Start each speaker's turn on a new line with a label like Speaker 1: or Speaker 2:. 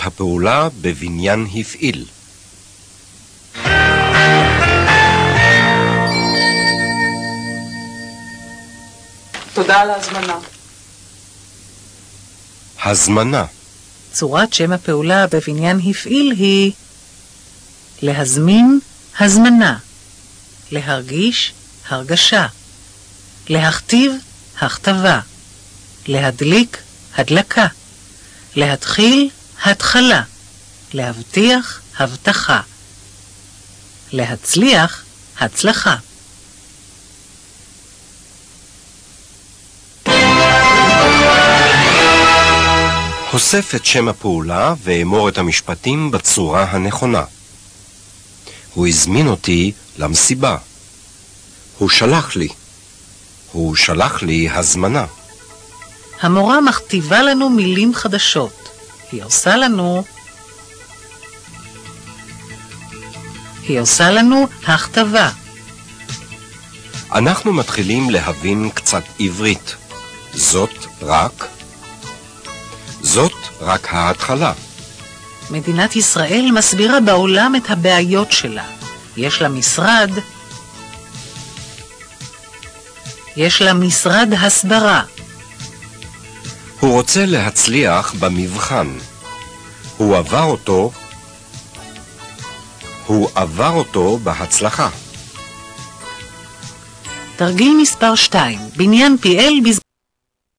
Speaker 1: הפעולה בבניין הפעיל.
Speaker 2: תודה על ההזמנה.
Speaker 1: הזמנה.
Speaker 3: צורת שם הפעולה בבניין הפעיל היא להזמין, הזמנה, להרגיש, הרגשה, להכתיב, הכתבה, להדליק, הדלקה, להתחיל, התחלה, להבטיח, הבטחה, להצליח, הצלחה.
Speaker 1: הוסף את שם הפעולה ואמור את המשפטים בצורה הנכונה. הוא הזמין אותי למסיבה. הוא שלח לי. הוא שלח לי הזמנה.
Speaker 3: המורה מכתיבה לנו מילים חדשות. היא עושה לנו הכתבה.
Speaker 1: אנחנו מתחילים להבין קצת עברית. זאת רק ההתחלה.
Speaker 3: מדינת ישראל מסבירה בעולם את הבעיות שלה. יש לה משרד הסברה.
Speaker 1: הוא רוצה להצליח במבחן. הוא עבר אותו בהצלחה.
Speaker 3: תרגיל מספר 2. בניין פעל